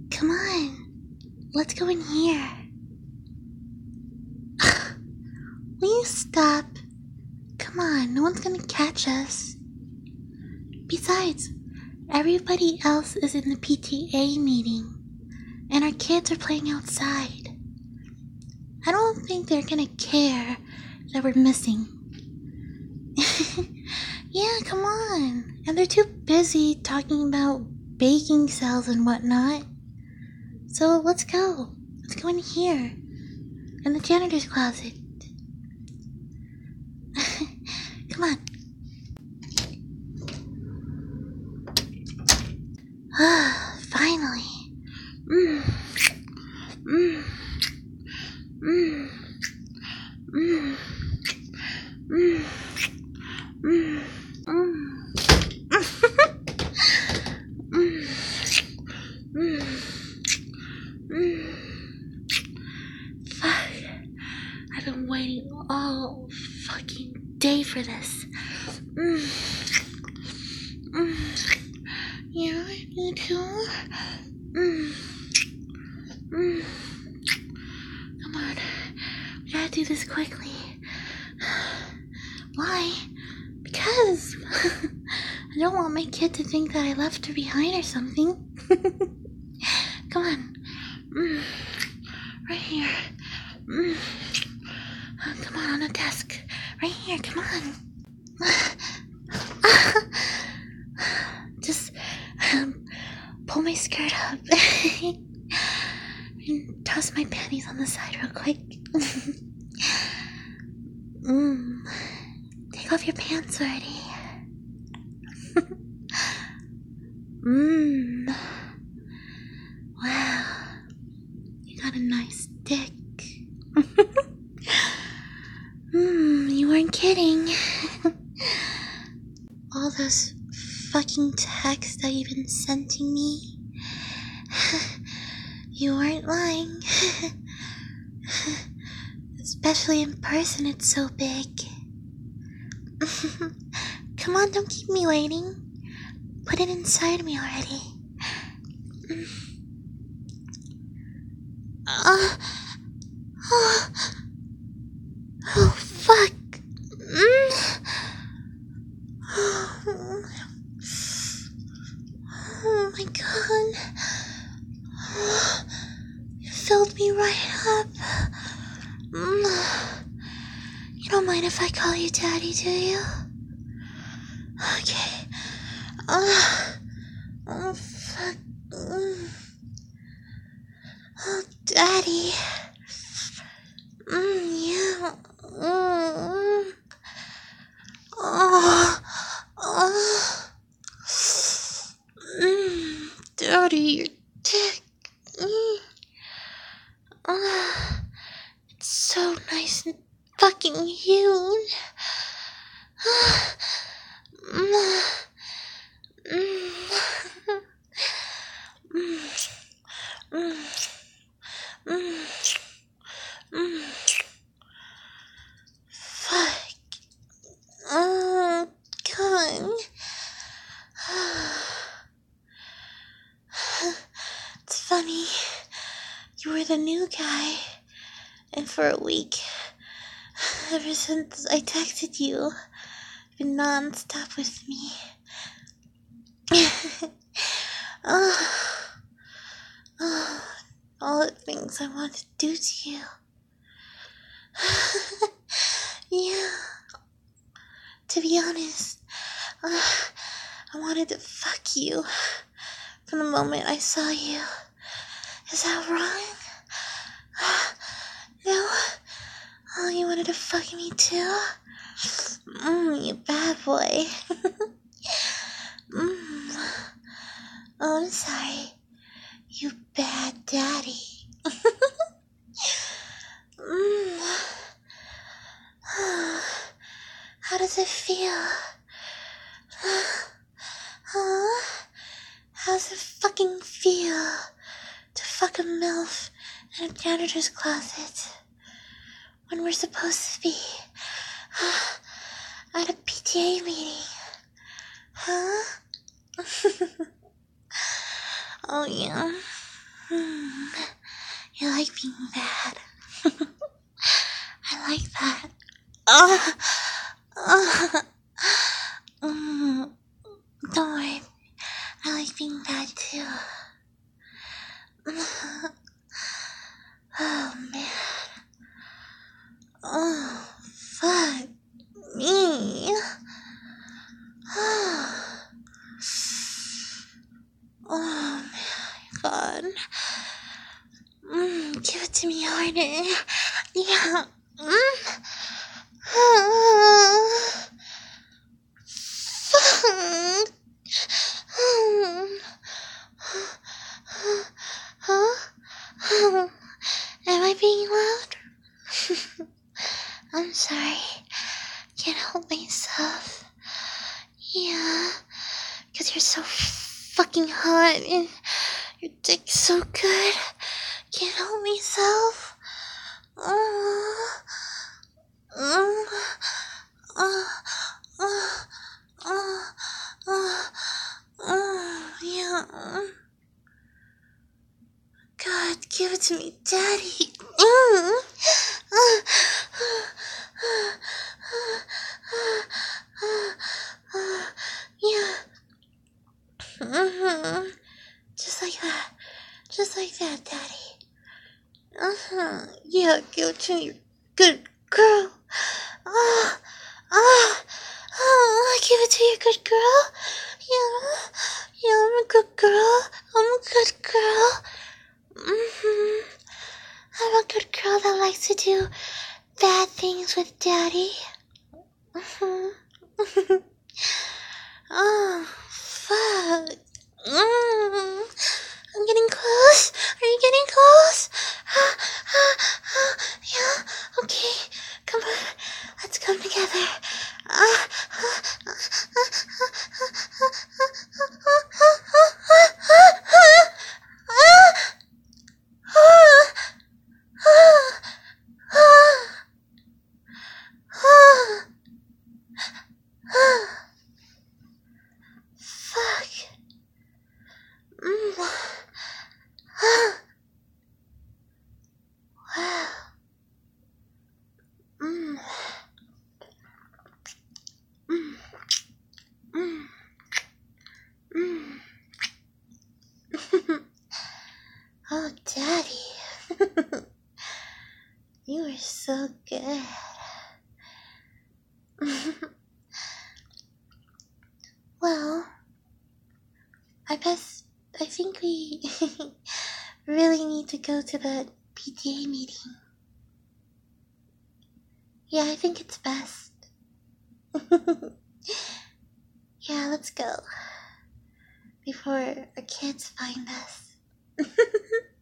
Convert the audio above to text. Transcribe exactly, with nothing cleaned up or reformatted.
Come on. Let's go in here. Will you stop? Come on, no one's gonna catch us. Besides, everybody else is in the P T A meeting, and our kids are playing outside. I don't think they're gonna care that we're missing. Yeah, come on. And they're too busy talking about baking cells and whatnot. So let's go. Let's go in here. In the janitor's closet. Come on. Ah, finally. Mmm. Mmm. Mmm. Mmm. Mmm. Mmm. Mmm. Mmm. Fuck. I've been waiting all fucking day for this. Mmm. Mmm. Yeah, you too. Mmm. Mmm. Come on. We gotta do this quickly. Why? Because I don't want my kid to think that I left her behind or something. Come on. Mm. Right here. Mm. Oh, come on, on the desk. Right here, come on. Just um, pull my skirt up. And toss my panties on the side real quick. mm. Take off your pants already. Mmm. Wow. You got a nice dick. Mmm, you weren't kidding. All those fucking texts that you've been sending me. You weren't lying. Especially in person, it's so big. Come on, don't keep me waiting. Put it inside me already. Uh, oh, oh, fuck. Mm. Oh, oh my god. Oh, you filled me right up. Mm. You don't mind if I call you Daddy, do you? Okay. Oh, oh fuck. Mm. Oh, Daddy. Mm, yeah. Mm. Oh, oh. Mm, Daddy, your dick. Mm. Oh, it's so nice and fucking huge. Mm. Mm. Mm. Mm. Mm. Fuck. Oh, God. It's funny. You were the new guy. And for a week, ever since I texted you, you've been non-stop with me. oh, oh, all the things I want to do to you. Yeah. To be honest, uh, I wanted to fuck you from the moment I saw you. Is that wrong? No? Oh, you wanted to fuck me too? Mmm, you bad boy. Mmm. Oh, I'm sorry. You bad daddy. Mmm. How does it feel? Huh? How's it fucking feel to fuck a MILF in a janitor's closet when we're supposed to be at a P T A meeting? Huh? Oh, yeah. Hmm. You like being bad. I like that. Uh, uh, mm, don't worry. I like being bad too. Oh man. Oh, fuck me. Oh my god. Mm, give it to me harder. Yeah. Mm. Fuck. Huh? Am I being loud? I'm sorry. Can't help myself. Yeah. Because you're so fucking hot and your dick's so good. Can't help myself. Oh. Mm. Oh. Oh. Oh. Oh. Oh. Yeah. God, give it to me, Daddy. Mm. Yeah. Mm-hmm. Just like that. Just like that, Daddy. Uh-huh. Yeah, give it to me, good girl. Ah. Ah. Oh, give it to you, good girl. Yeah. Yeah, I'm a good girl. I'm a good girl. Mm-hmm. I'm a good girl that likes to do bad things with Daddy. Mm-hmm. Oh, fuck. Mm. I'm getting close. Are you getting close? Ah, ah, ah, yeah. Okay. Come on. Let's come together. Ah, ah, ah, ah, ah, ah, fuck. Mm. Wow. Mm. Mm. Mm. Mm. Oh, Daddy. You are so good. Well, I guess I think we really need to go to the P T A meeting. Yeah, I think it's best. Yeah, let's go. Before our kids find us.